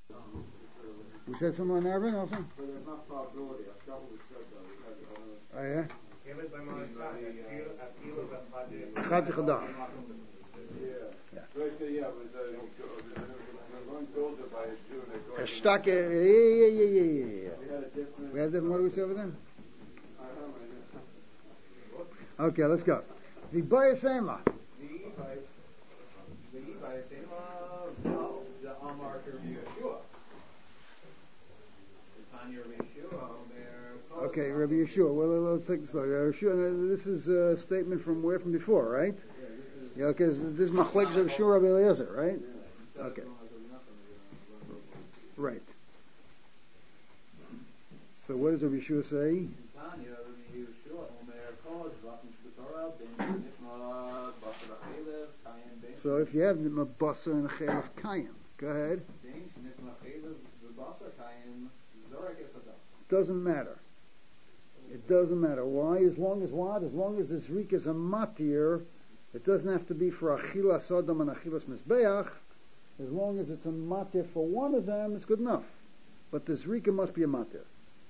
We said something on Arvin also? But there's not probability. I forgot what we said though. We had Oh yeah? Chad Chadam. Yeah. Right there, yeah, but they're going to build it by a Jew. Stuck. Yeah. We had a different. We have different. What do we say over there? I don't know. Okay, let's go. The Bayasema. The Amar to Yeshua. It's on your Yeshua. Okay, Rabbi Yeshua. Well, let's take this look. Yeshua, this is a statement from where from before, right? Yeah, okay, this is Machlekes of Yeshua Rabbi Eliezer, right? Okay. Right. So what does Rabbi Yeshua say? So if you have Nitma Basar and Chelev Kayim, go ahead. Doesn't matter. It doesn't matter. Why? As long as what? As long as this Rik is a matir, it doesn't have to be for Achilas Adam and Achilas Mizbeach. As long as it's a matir for one of them, it's good enough. But this Rika must be a matir.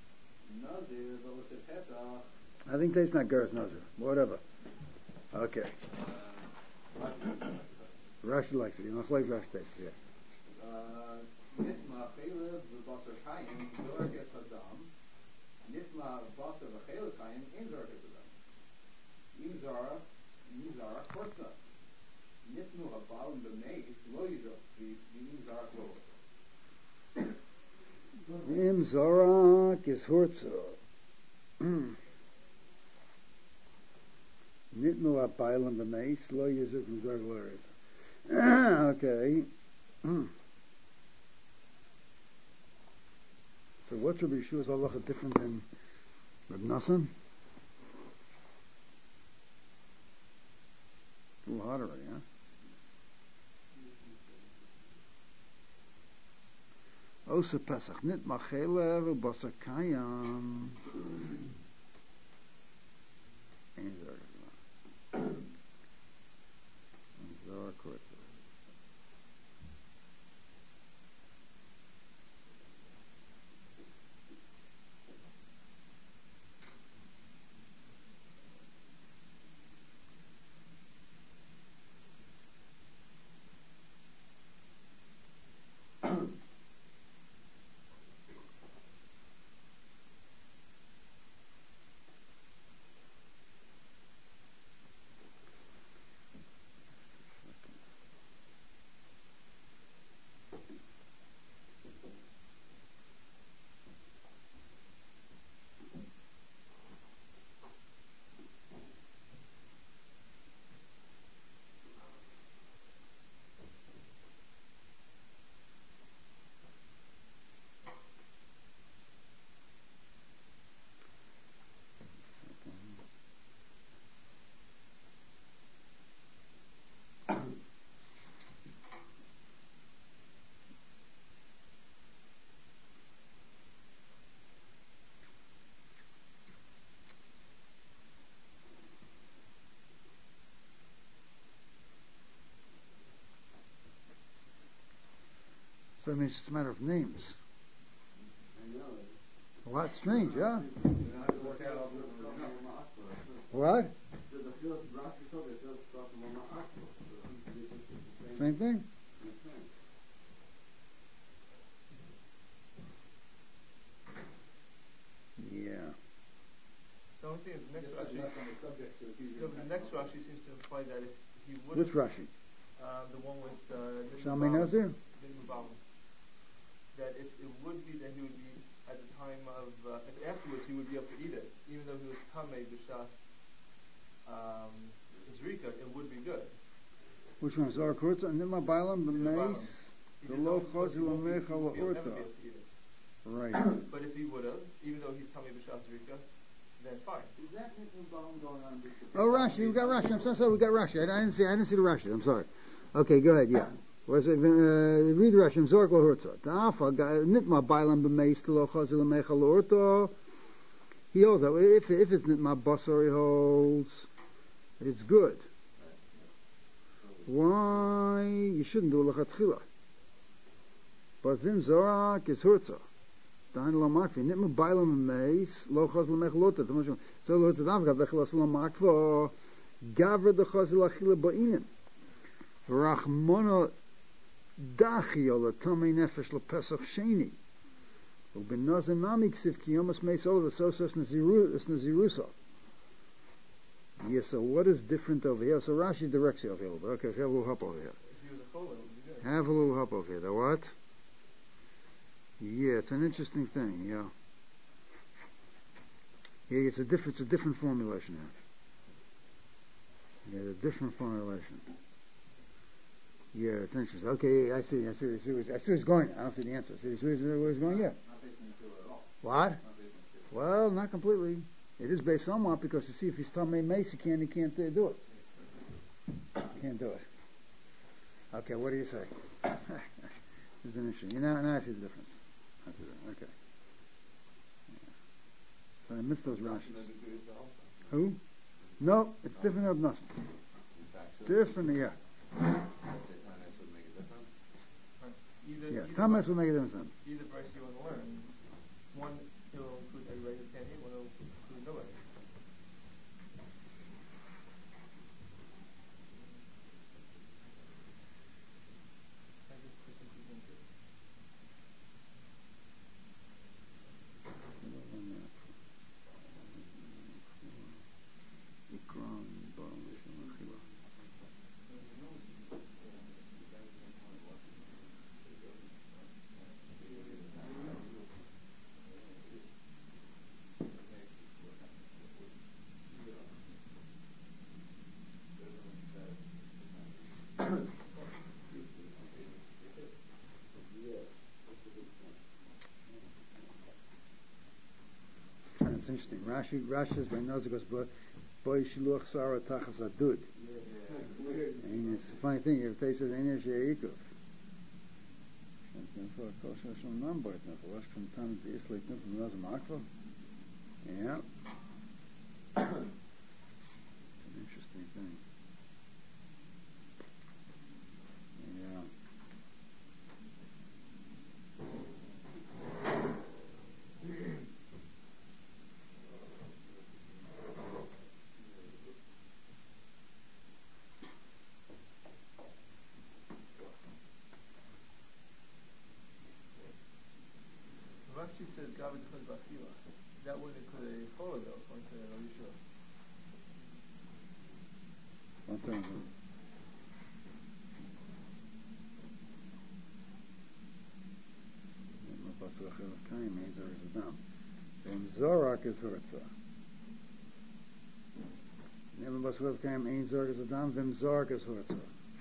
I think that's not Geras Nazir. Whatever. Okay. Rashi likes it. You know, like Rashi tastes, yeah. Nitma Chelev v'Basar Kayim Zorek Es Hadam. Nitma Basar v'Chelev Kayim in Zorek Es Hadam. Imzara Chortza. Nitnu Habalim b'Meis Lo Yizok V'Imzara Klor. Imzara is Chortza. Nitnu Habalim b'Meis Lo Yizok V'Imzara Klor. Okay. So what's Rabbi Yeshua's halacha different than Rabbi Nassan? A little harder, yeah? Osa Pesach nit machelev u'basar kayam. So it means it's a matter of names. Well, that's strange, yeah? What? Same thing? Yeah. The only thing is the next Rashi seems to imply that if he would. Which Rashi? The one with Shalmei Nazir? That it would be that he would be at the time of afterwards he would be able to eat it, even though he was tamei b'shas zrika, it would be good. Which one? Zara Kurta and Nima Bailam b'meis the lo chazu l'mecha la'urta. Right. But if he would have, even though he's tamei b'shas zrika, then fine. Is that going on? Oh, Rashi, we got Rashi. I'm so sorry, we got Rashi. I didn't see the Rashi. I'm sorry. Okay, go ahead. Yeah. Was it read Rashi? Zork lahurta. Ta'afa nitma bailam b'meis lo chazu l'mecha la'urta. He holds that if it's nitma basar, he holds it's good. Why you shouldn't do lechatchila? But Vim Zorak is Hurtza. Dain lo makvi. Nit me bailam meis, lo chaz lo mech lota. So lo tzad avgav, vechel lo makvo, gaver de chaz lo achile ba'inen. Rachmono dachi o lo tamei nefesh lo pesach sheni. Uben nozen nami ksiv ki yomas meis olav asosos nazirusa. Yes, so what is different over here? So Rashi directs you over here a little bit. Okay, so have a little help over here. Have a little help over here. The what? Yeah, it's an interesting thing, yeah. Yeah, it's a different formulation here. Yeah, a different formulation. Yeah, it's interesting. Okay, I see where it's going. I don't see the answer. See where it's going? Yeah. Not based on the at all. What? Not based on the Well, not completely. It is based somewhat because you see if he's Tamei Mace, he can't do it. Can't do it. Okay, what do you say? It's an issue. Now I see the difference. Okay. Yeah. So I missed those Rashis. Who? No, it's different of nothing. Different, yeah. Yeah, Tamas will make a difference. Either verse you want to learn, one will include everybody who can't eat, one will include nobody. I just put some people into it. It's interesting. Rashi's by Noza goes, boy shiluach Sarah tachas adud. And it's a funny thing, if they says, Einer she'ikuf. Yeah. It's an interesting thing. Yeah. Rashi says garbage comes b'achila. That would include a chola though, according to Rabbi Yeshua. One thing. And Zorak is Hurtza. Never Basulav Kaim Ein Zorak is Adam, Vim Zorak is Hurtza.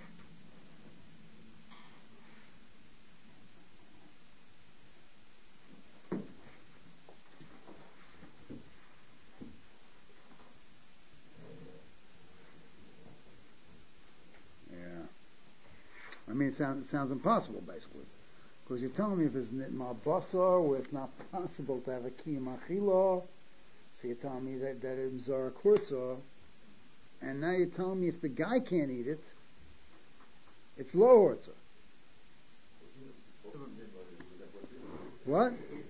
I mean, it sounds impossible, basically. Because you're telling me if it's nitma basar, where it's not possible to have a kiyam achila, so you're telling me that it's zara kurza, and now you're telling me if the guy can't eat it, it's low horza. What?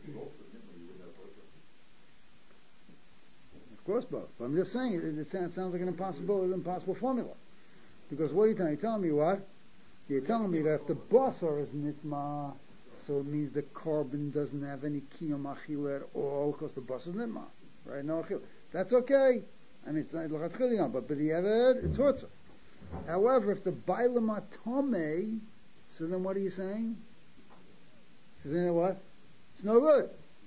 Of course both. But I'm just saying, it sounds like an impossible formula. Because what are you telling me? You're telling me what? You're telling me that if the basar is nitma, so it means the carbon doesn't have any kiyam achila at all, because the basar is nitma, right? No achila. That's okay. I mean, it's not lachatchilion, but the other, it's hortza. However, if the bailam atome, so then what are you saying? So then what? It's no good.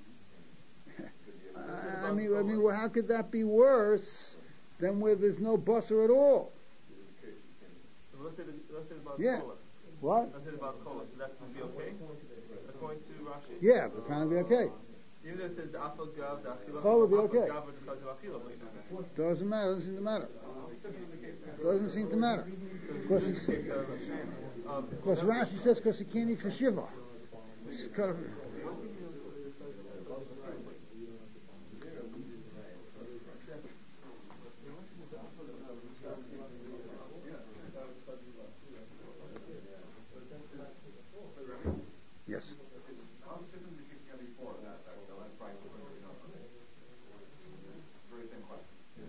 I mean, well, how could that be worse than where there's no basar at all? Let's say about Yeah. chola. What? Let's say about chola, so that would be okay? According to Rashi? Yeah, but kind of be okay. Even though it says the afal gav, the achila, Chola would be okay. gav, the achila, but Doesn't matter. Doesn't seem to matter. Doesn't seem to matter. Because Rashi says because he can't eat for shiva. It's kind of, yes. What's the difference between the before that? The last price was going to be no. Very same question.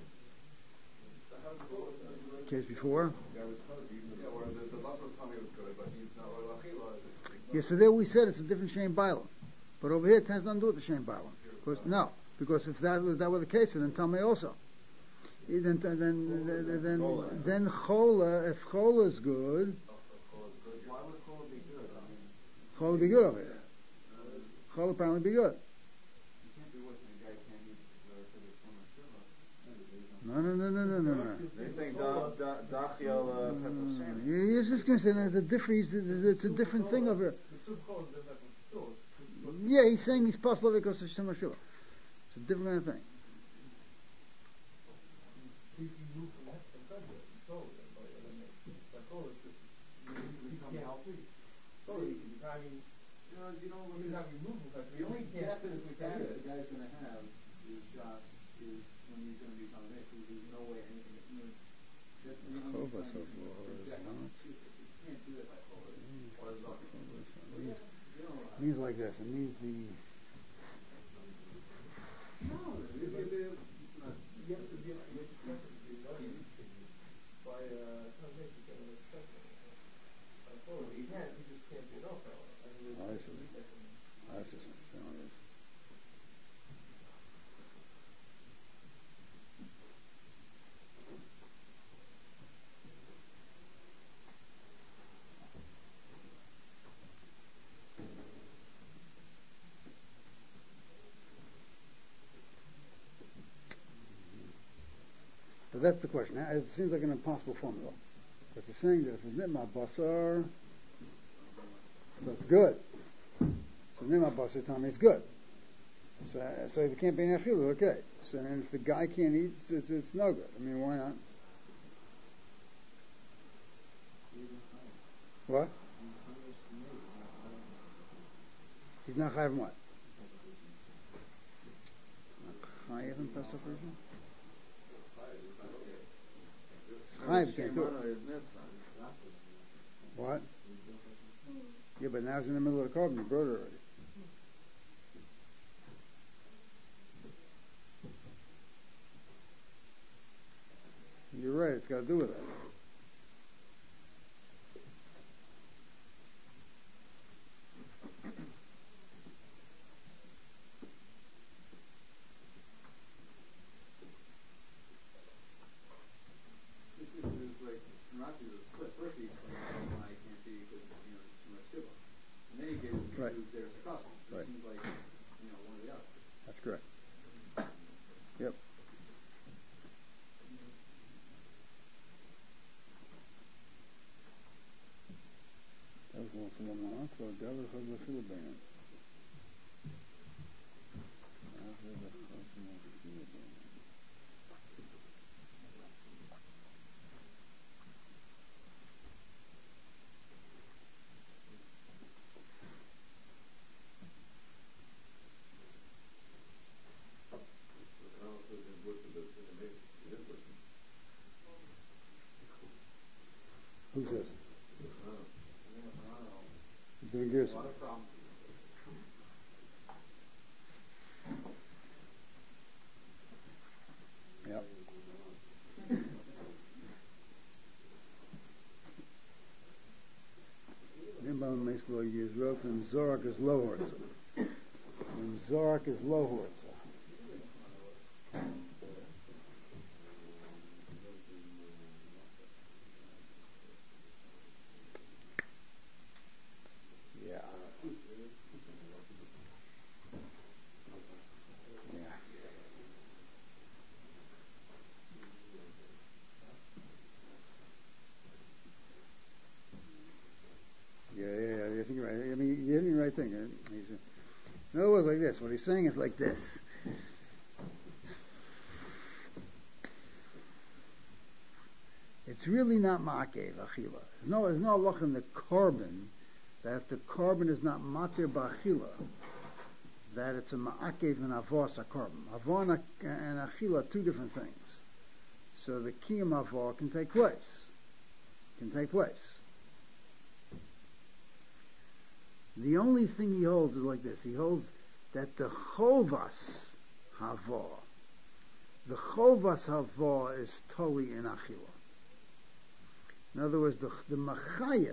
Case before? Yeah, where the Basra Tommy was good, but he's not Roy Lachila. Yeah, so there we said it's a different Shem Bailam. But over here it has nothing to do with the Shem Bailam. Because if that were the case, then tell me also. Then Chola, if Chola is good, Why would Chola be good? Chola would be good over here. Chola apparently be good. You can't be with the guy can't eat for the Shema Shiva. No. They're saying Dachiel Pesach Sheni. He's just going to say it's a different thing over here. Yeah, he's saying he's possible because of Shema Shiva. It's a different kind of thing. The only definite status the guy's going to have is Shas is when he's going to become a Mishra. There's no way anything. That's the only time you can't do it by Chola. Means like this. It means the. No, you have to be by he just can't be enough. I see. So that's the question. It seems like an impossible formula. Because it's saying that if it's nitma basar, so it's good. So nitma basar tell me it's good. So if it can't be an achilu, okay. So then if the guy can't eat, it's no good. I mean, why not? What? He's not chayav in what? Chayav in Pesach version? Chayav can't do it. What? Yeah, but now it's in the middle of the carbon. You brought it already. You're right. It's got to do with that. Right. Right. Seems like, one or the other. That's correct. Yep. Who says? Doing gears. Yep. Nimbam makes low years wrote from Zorak is low hortza. When Zorak is low hortza. Yeah. Yeah, I think you're right. I mean, you're hitting the right thing. In other words, like this. What he's saying is like this. It's really not ma'akev achila. There's no loch in the carbon that if the carbon is not matir ba'achila, that it's a ma'akev and avos a carbon. Avon and achila are two different things. So the kiyum avor can take place. The only thing he holds is like this. He holds that the chovas hava, the chovas hava is totally in achila. In other words, the machayev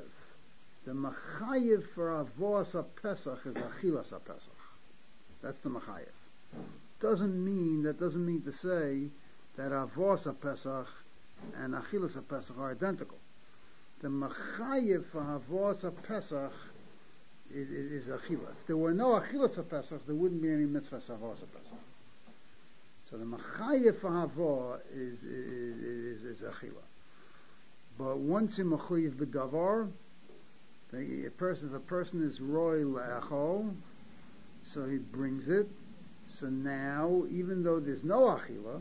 for avos ha-pesach is achilas ha-pesach. That's the machayev. That doesn't mean to say that avos ha-pesach and achilas ha-pesach are identical. The machayev for avos ha-pesach is achila. If there were no achilas ha-pesach, there wouldn't be any mitzvah avos ha-pesach. So the machayev for hava is achila. But once in mechuyev b'davar, if a person is roy le'achol, so he brings it. So now, even though there's no achila,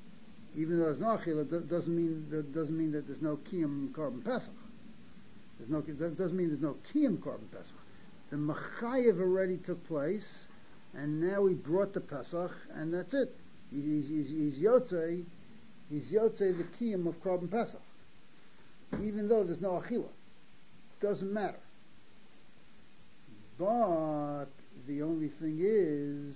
doesn't mean that there's no kiyum korban pesach. That doesn't mean there's no kiyum korban pesach. The machayev already took place, and now he brought the pesach, and that's it. He's yotzei the kiyum of korban pesach, even though there's no achila. Doesn't matter. But the only thing is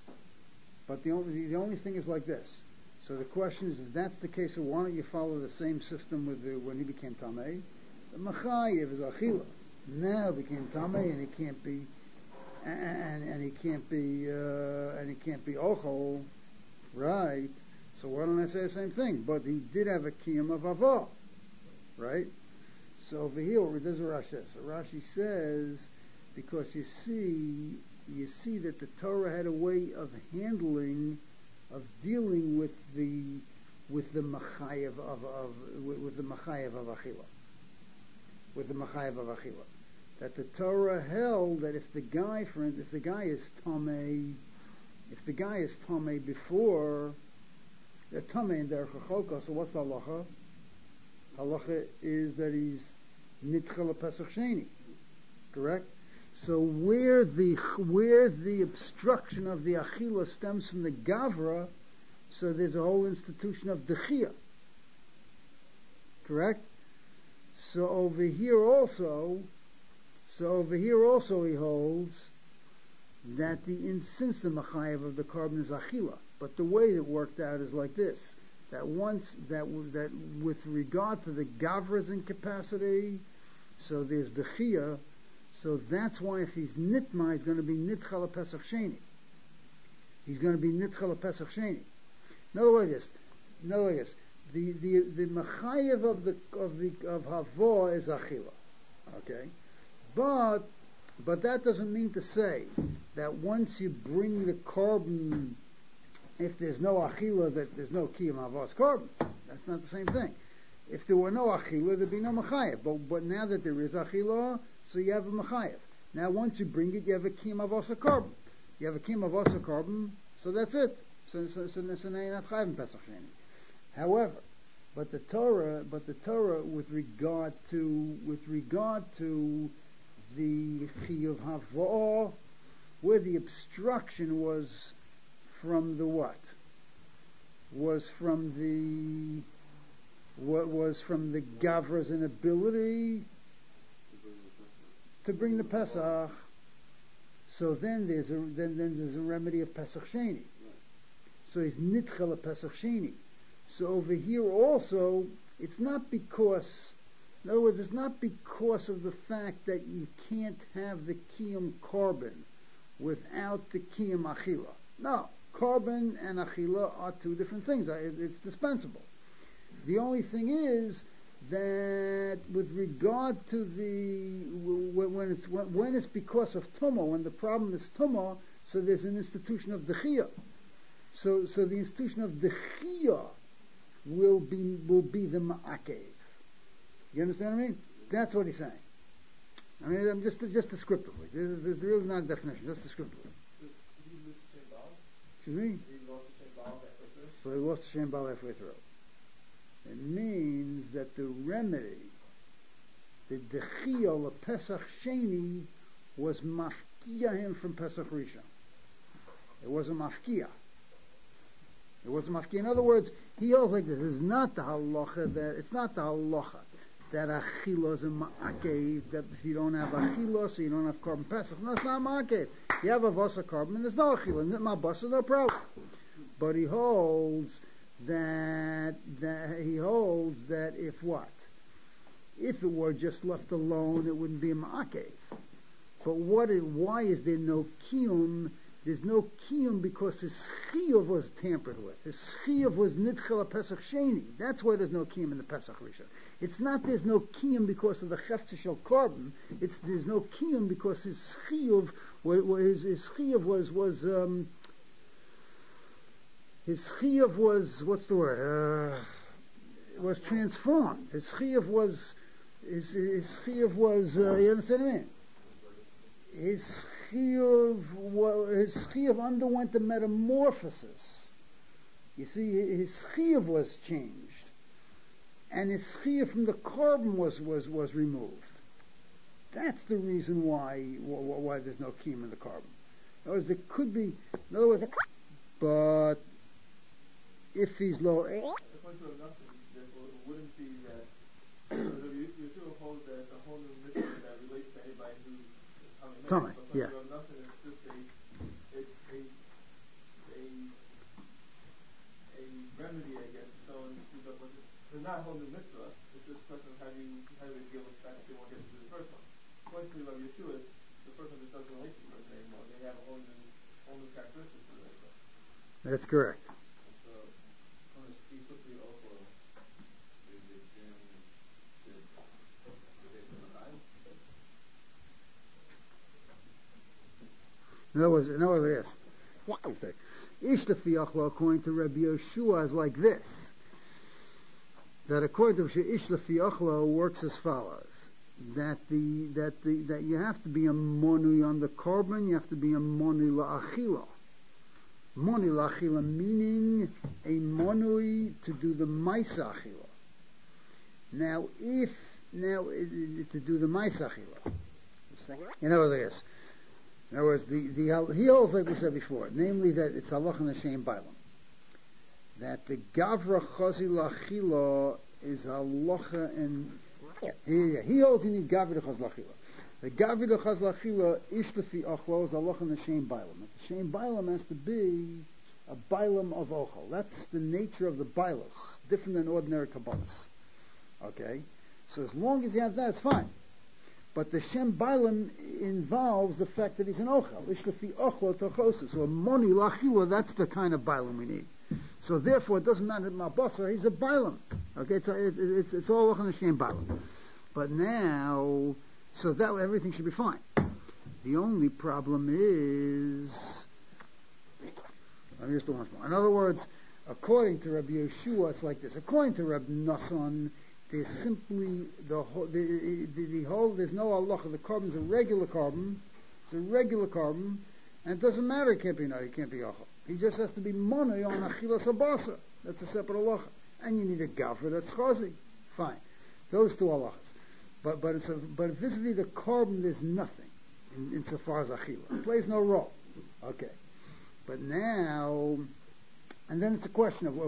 like this. So the question is, if that's the case, so why don't you follow the same system with when he became tamei? The machayev is achila. Now he became tamei, and he can't be, and he can't be ochol, right? So why don't I say the same thing? But he did have a kiyum of avah, right? So over here, there's a Rashi says. So Rashi says, because you see that the Torah had a way of dealing with the machayev of achila, with the machayev of achila. That the Torah held that if the guy is tamei before the tamei in derech hacholka, so what's the halacha? Halacha is that he's nitchel pesach sheni, correct? So where the obstruction of the achila stems from the gavra, so there's a whole institution of dechia, correct? So over here also he holds that since the machayev of the korban is achila, but the way it worked out is like this: that with regard to the gavra's incapacity, so there's dechia. So that's why if he's nitma, he's going to be nitchal pesach sheni. He's going to be nitchal pesach sheni. In other words, the machayev of havo is achila, okay. But that doesn't mean to say that once you bring the korban, if there's no achila, that there's no kiyum havos korban. That's not the same thing. If there were no achila, there'd be no machayev. But now that there is achila, so you have a machayev. Now once you bring it, you have a kiyum havos korban. You have a kiyum havos korban, so that's it. So now you're not chayav in pesach sheni. However, but the Torah, with regard to the chiyuv havah, where the obstruction was from the what? Was from the gavra's inability to bring the pesach. So then there's a remedy of pesach sheni. So he's nitchel pesach sheni. So over here also, it's not because of the fact that you can't have the kiyum korban without the kiyum achila. No, korban and achila are two different things. It's dispensable. The only thing is that with regard to when it's because of tumah, when the problem is tumah, so there's an institution of dechiyah. So the institution of dechiyah will be the ma'akev. You understand what I mean? That's what he's saying. I mean, I'm just descriptively. There's really not a definition, just descriptively. Excuse me? So he lost the Shem Baal halfway through. It means that the remedy, the dechiyah of Pesach Sheni, was mafkia him from Pesach Rishon. It wasn't mafkia. In other words, he holds like this. It's not the halacha that achila is a ma'akev, that if you don't have achila, so you don't have korban pesach. No, it's not ma'akev. You have a vasa korban, and there's no achila. Nitma basa, no problem. But he holds that if what? If it were just left alone, it wouldn't be a ma'akev. But why is there no kiyum? There's no kiyum because his chiyuv was tampered with. His chiyuv was nidchel pesach sheni. That's why there's no kiyum in the pesach rishon. It's not there's no kiyum because of the chefza shel korban. It's there's no kiyum because his chiyuv was what's the word? Was transformed. His chiyuv was you understand what I mean? His chiyuv underwent a metamorphosis. You see, his chiyuv was changed, and his chiyuv from the korban was removed. That's the reason why there's no kiyum in the korban. In other words, there could be. In other words, but if he's low, The point of nothing, therefore, it wouldn't be that. You should hold that it's a whole new mitzvah that relates to anybody who's Tommy, yeah. Nothing is just a remedy, I guess. So there's not a whole new mitzvah. It's just a question of how do we deal with that if they won't get to do the first one. According to Rabbi Yeshua, the first one just doesn't relate to the person anymore. They have a whole new characteristics to it. That's correct. So, on a specifically also, is it in the time? In other words, yes. Ish lefi achla, according to Rabbi Yeshua, is like this. That according to Ish lefi achla works as follows. That you have to be a monui on the korban, you have to be a monui la'achila. Monui la'achila meaning a monui to do the maisa achila. Now to do the maisa achila. In other words, he holds like we said before, namely that it's halacha n'shem bailam. That the gavra chazi lachila is halacha and he holds you need gavra chaz lachila. The gavra chaz lachila ish lefi ochlo is halacha n'shem bailam. The shem bailam has to be a bailam of ochel. That's the nature of the bailas, different than ordinary kabbalas. Okay, so as long as you have that, it's fine. But the Shem Bailam involves the fact that he's an ochel. Ishlefi ochlo tochosu. So a moni lachila, that's the kind of Bailam we need. So therefore, it doesn't matter my basar, he's a Bailam. Okay, it's all ochel and Shem Bailam. But now, so that everything should be fine. The only problem is, here's the one more. In other words, according to Rabbi Yeshua, it's like this. According to Rabbi Nassan, there's simply the whole, there's no halacha. The carbon's a regular carbon. It's a regular carbon, and it doesn't matter. It can't be achal. He just has to be money on achilas habasa. That's a separate halacha. And you need a gafra that's chazi. Fine. Those two halachas. But vis-a-vis the carbon, there's nothing insofar as achila. It plays no role. Okay. But now, and then it's a question of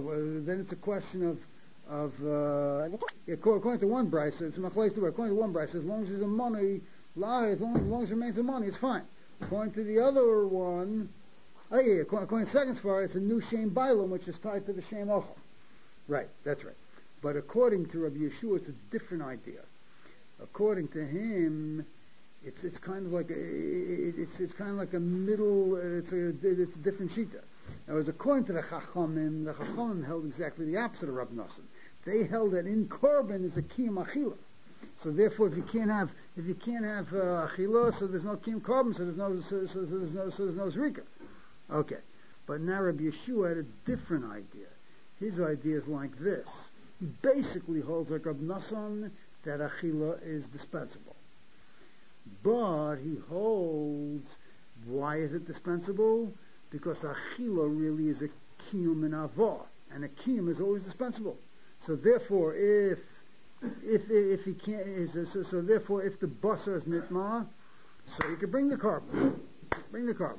according to one brayso, it's machlokes to according to one brayso, as long as there's a money, as long as it remains a money, it's fine. According to the other one, according to the second svara, it's a new shem bailam, which is tied to the shem ochel. Right, that's right. But according to Rabbi Yeshua, it's a different idea. According to him, it's kind of like a middle. It's a different shita. Now, as according to the Chachamim held exactly the opposite of Rabbi Nassan. They held that in korban is a kiyum achila. So therefore, if you can't have achila, so there's no kiyum korban, so there's no zrika. Okay, but now Rabbi Yeshua had a different idea. His idea is like this. He basically holds like Rabbi Nassan that achila is dispensable, but he holds why is it dispensable? Because achila really is a kiyum in avah, and a kiyum is always dispensable. So therefore, if he can't, so therefore, if the basar is nitma, so you can bring the carbon. But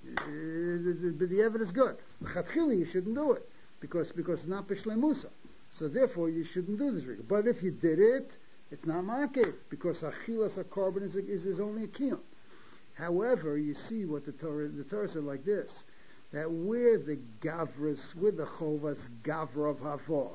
the evidence is good. L'chatchila you shouldn't do it because it's not b'shlei musa. So therefore, you shouldn't do this rika. But if you did it, it's not makeh, because achilas carbon is only a kiyum. However, you see what the Torah said like this, that where the chovas gavra of havor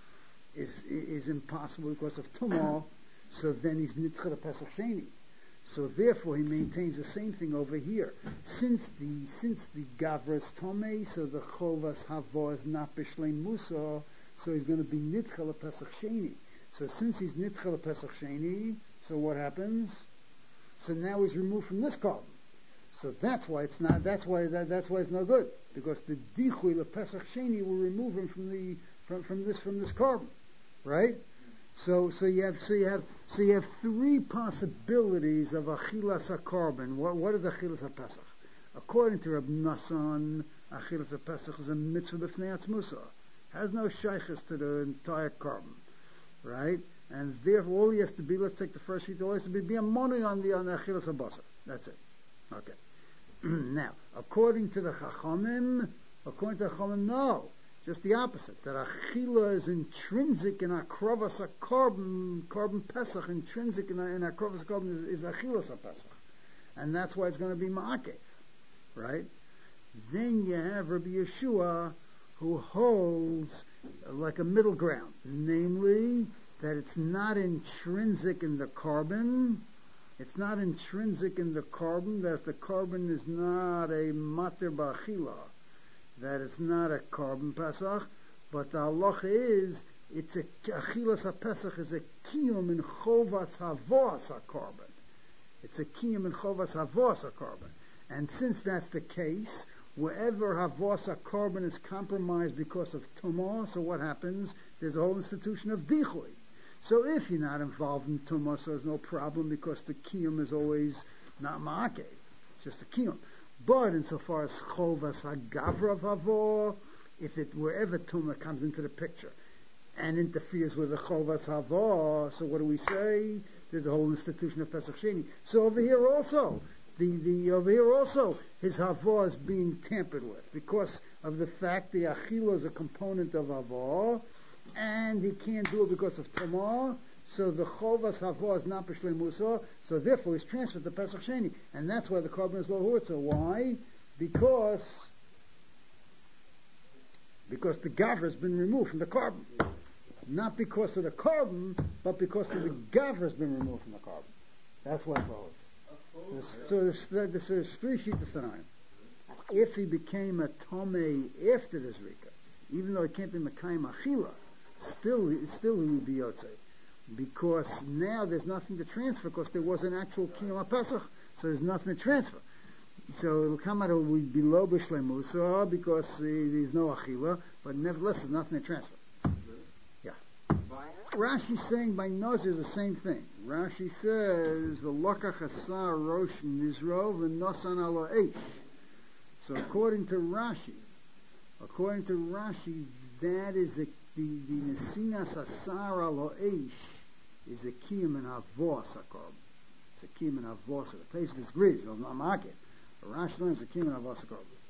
is impossible because of tumah, so then he's nitcha Pesach Sheni. So therefore he maintains the same thing over here. Since the gavra is tomei, so the chovas havor is not b'shlei musa, so he's going to be nitcha Pesach Sheni. So since he's nitcha Pesach Sheni, so what happens? So now he's removed from this carbon. So that's why it's not. That's why it's no good, because the dichui Pesach Sheni will remove him from this carbon, right? So you have three possibilities of achilas carbon. What is achilas Pesach? According to Reb Nassan, achilas Pesach is a mitzvah b'fnei atzmusa. Has no shaykhs to the entire carbon, right? And therefore, all he has to be, let's take the first sheet, all he has to be a money on the achilas habasa. That's it. Okay. Now, according to the Chachamim, no. Just the opposite. That achila is intrinsic in akrovas carbon pesach, intrinsic in akrovas carbon is achilas pesach. And that's why it's going to be ma'akev. Right? Then you have Rabbi Yeshua, who holds like a middle ground. Namely, that it's not intrinsic in the carbon. It's not intrinsic in the carbon, that the carbon is not a mater ba'achila, that it's not a carbon pesach, but the halacha is, it's a achilas ha-pesach is a kiyum in chovas havos ha-carbon. It's a kiyum in chovas havos ha-carbon. And since that's the case, wherever havos ha-carbon is compromised because of tumah, so what happens? There's a whole institution of dichui. So if you're not involved in tumah, so there's no problem, because the kiyum is always not ma'akev. It's just a kiyum. But insofar as chovas hagavra havor, if it wherever tumah comes into the picture and interferes with the chovas havor, so what do we say? There's a whole institution of Pesach Sheni. So over here also, his havor is being tampered with because of the fact the achila is a component of havor, and he can't do it because of tumah. So the chovas havor is not b'shlei musa, so therefore he's transferred to Pesach Sheni, and that's why the carbon is lo hurtza. Why? Because the gavra has been removed from the carbon, not because of the carbon, but because of the gavra has been removed from the carbon. That's why it's lo hurtza. So there's three sheets of If he became a tomei after this rika, even though he can't be mekayim achila, still he would be yotzei. Because now there's nothing to transfer, because there was an actual kiyum pesach, so there's nothing to transfer. So it'll come out, it will be below b'shlei musa, because there's no achila, but nevertheless there's nothing to transfer. Yeah. Rashi's saying by nazir is the same thing. Rashi says, v'lokach asar rosh nizro v'nosan alo eish. So according to Rashi, that is the nesinas asar alo eish is a kiyum in havos hakorban. It's a kiyum in havos. The place disagrees. It's not market. Rashi learns a kiyum in havos hakorban.